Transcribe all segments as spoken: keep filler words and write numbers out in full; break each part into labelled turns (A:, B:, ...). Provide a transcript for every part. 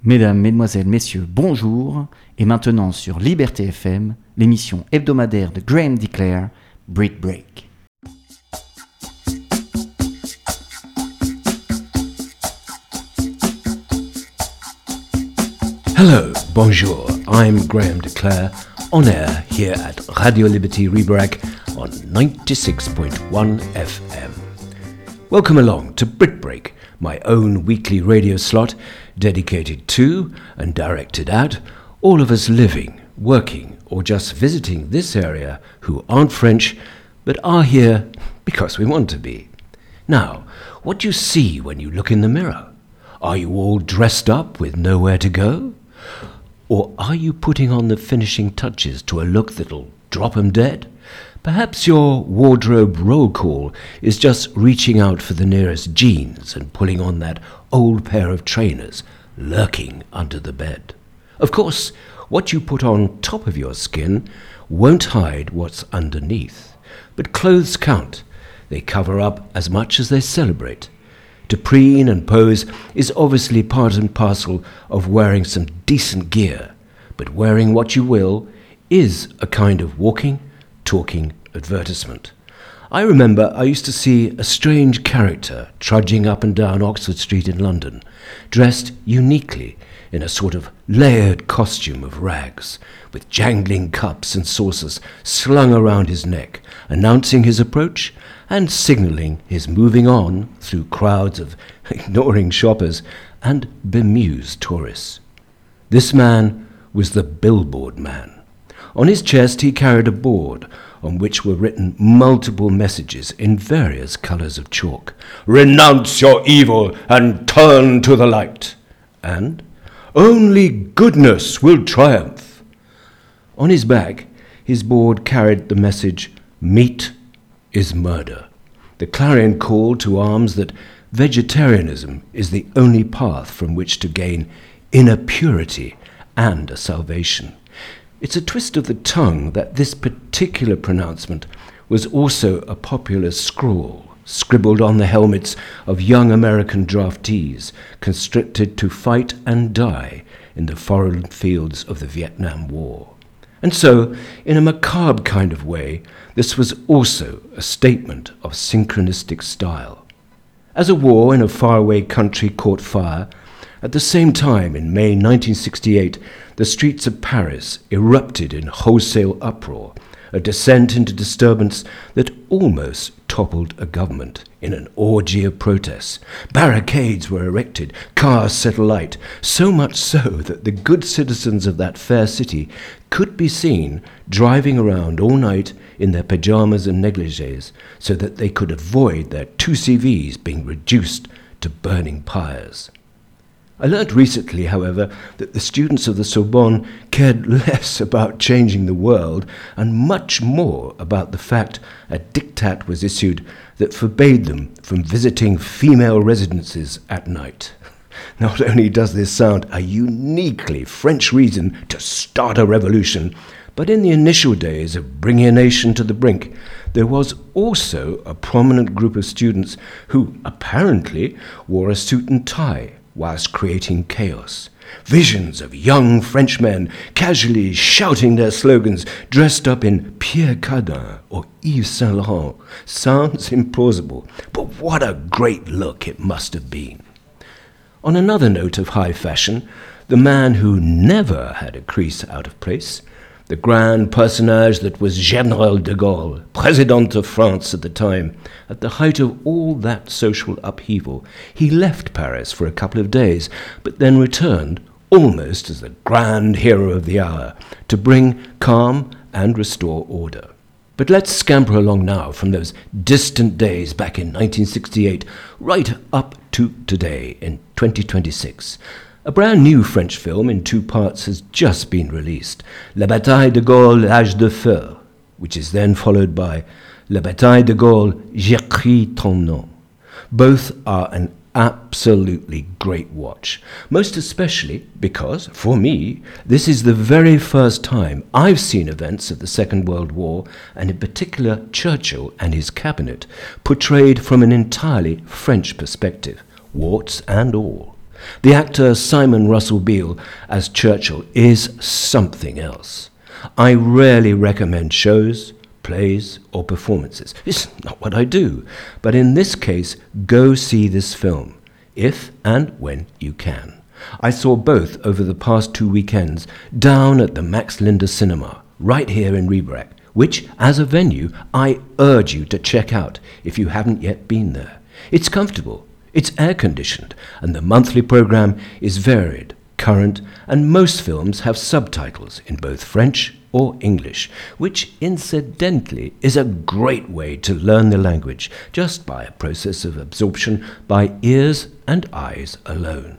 A: Mesdames, Mesdemoiselles, Messieurs, bonjour, et maintenant sur Liberté F M, l'émission hebdomadaire de Graham DeClaire, Brit Break.
B: Hello, bonjour, I'm Graham DeClaire, on air here at Radio Liberty Rebrac on ninety-six point one F M. Welcome along to Brit Break, my own weekly radio slot dedicated to and directed at all of us living, working, or just visiting this area who aren't French but are here because we want to be. Now, what do you see when you look in the mirror? Are you all dressed up with nowhere to go? Or are you putting on the finishing touches to a look that'll drop 'em dead? Perhaps your wardrobe roll call is just reaching out for the nearest jeans and pulling on that old pair of trainers lurking under the bed. Of course, what you put on top of your skin won't hide what's underneath. But clothes count. They cover up as much as they celebrate. To preen and pose is obviously part and parcel of wearing some decent gear, but wearing what you will is a kind of walking, talking advertisement. I remember I used to see a strange character trudging up and down Oxford Street in London, dressed uniquely in a sort of layered costume of rags, with jangling cups and saucers slung around his neck, announcing his approach and signalling his moving on through crowds of ignoring shoppers and bemused tourists. This man was the billboard man. On his chest he carried a board on which were written multiple messages in various colours of chalk. "Renounce your evil and turn to the light," and "Only goodness will triumph." On his back, his board carried the message, "Meat is murder," the clarion call to arms that vegetarianism is the only path from which to gain inner purity and a salvation. It's a twist of the tongue that this particular pronouncement was also a popular scrawl scribbled on the helmets of young American draftees conscripted to fight and die in the foreign fields of the Vietnam War. And so, in a macabre kind of way, this was also a statement of synchronistic style. As a war in a faraway country caught fire, at the same time, in May nineteen sixty-eight, the streets of Paris erupted in wholesale uproar, a descent into disturbance that almost toppled a government in an orgy of protests. Barricades were erected, cars set alight, so much so that the good citizens of that fair city could be seen driving around all night in their pyjamas and negligés so that they could avoid their two C Vs being reduced to burning pyres. I learnt recently, however, that the students of the Sorbonne cared less about changing the world and much more about the fact a diktat was issued that forbade them from visiting female residences at night. Not only does this sound a uniquely French reason to start a revolution, but in the initial days of bringing a nation to the brink, there was also a prominent group of students who apparently wore a suit and tie whilst creating chaos. Visions of young Frenchmen casually shouting their slogans dressed up in Pierre Cardin or Yves Saint Laurent sounds implausible, but what a great look it must have been. On another note of high fashion, the man who never had a crease out of place, the grand personage that was General de Gaulle, President of France at the time, at the height of all that social upheaval, he left Paris for a couple of days, but then returned, almost as the grand hero of the hour, to bring calm and restore order. But let's scamper along now from those distant days back in nineteen sixty-eight, right up to today in twenty twenty-six. A brand new French film in two parts has just been released, La Bataille de Gaulle, l'Âge de Feu, which is then followed by La Bataille de Gaulle, J'écris ton nom. Both are an absolutely great watch, most especially because, for me, this is the very first time I've seen events of the Second World War, and in particular Churchill and his cabinet, portrayed from an entirely French perspective, warts and all. The actor Simon Russell Beale as Churchill is something else. I rarely recommend shows, plays, or performances. It's not what I do. But in this case, go see this film, if and when you can. I saw both over the past two weekends down at the Max Linder Cinema, right here in Rieberach, which, as a venue, I urge you to check out if you haven't yet been there. It's comfortable, it's air-conditioned, and the monthly program is varied, current, and most films have subtitles in both French or English, which incidentally is a great way to learn the language just by a process of absorption by ears and eyes alone.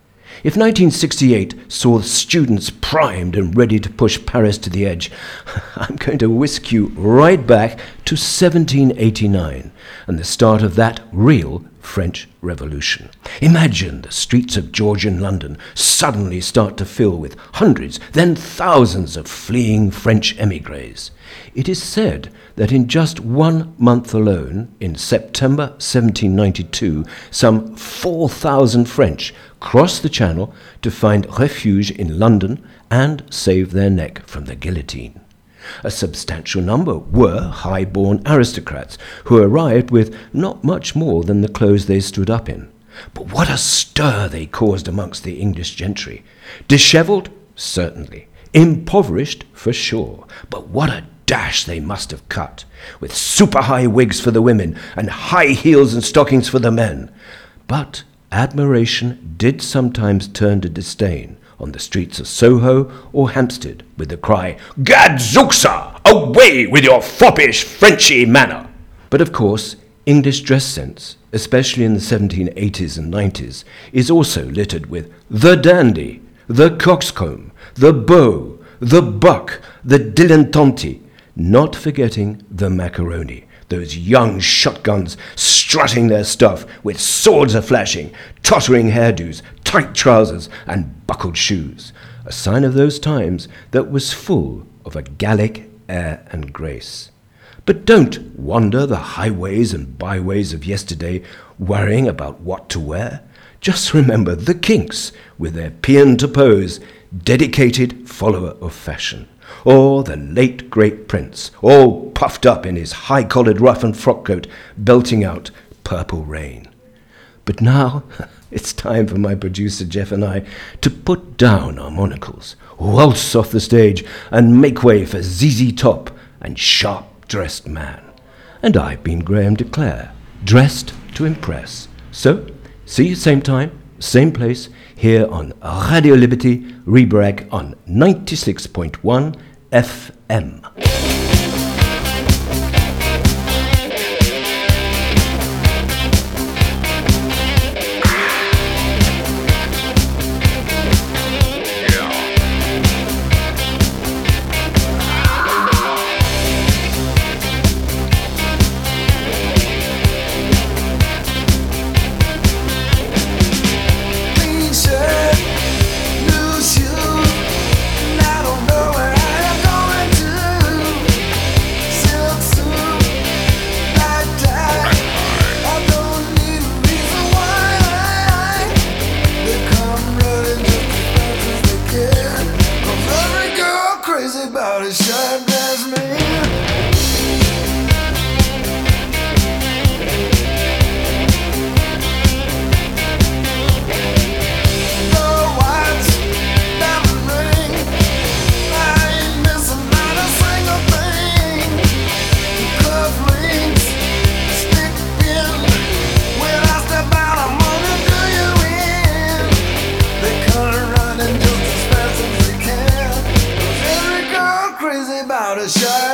B: If nineteen sixty-eight saw students primed and ready to push Paris to the edge, I'm going to whisk you right back to seventeen eighty-nine and the start of that real French Revolution. Imagine the streets of Georgian London suddenly start to fill with hundreds, then thousands of fleeing French émigrés. It is said that in just one month alone, in September seventeen ninety-two, some four thousand French crossed the Channel to find refuge in London and save their neck from the guillotine. A substantial number were high-born aristocrats who arrived with not much more than the clothes they stood up in. But what a stir they caused amongst the English gentry. Dishevelled? Certainly. Impoverished? For sure. But what a dash they must have cut, with super-high wigs for the women and high heels and stockings for the men. But admiration did sometimes turn to disdain on the streets of Soho or Hampstead with the cry, "Gadzuxa! Away with your foppish Frenchy manner!" But of course, English dress sense, especially in the seventeen eighties and nineties, is also littered with the dandy, the coxcomb, the beau, the buck, the dilettante, not forgetting the macaroni, those young shotguns strutting their stuff with swords a-flashing, tottering hairdos, tight trousers, and buckled shoes, a sign of those times that was full of a Gallic air and grace. But don't wander the highways and byways of yesterday worrying about what to wear. Just remember the Kinks with their paean to pose, dedicated follower of fashion. Or the late great Prince, all puffed up in his high-collared ruff and frock coat, belting out Purple Rain. But now it's time for my producer Jeff and I to put down our monocles, waltz off the stage, and make way for Z Z Top and Sharp-Dressed Man. And I've been Graham de Clare, dressed to impress. So, see you same time, same place, here on Radio Liberty, Rieberach on ninety-six point one F M.
C: About a shot.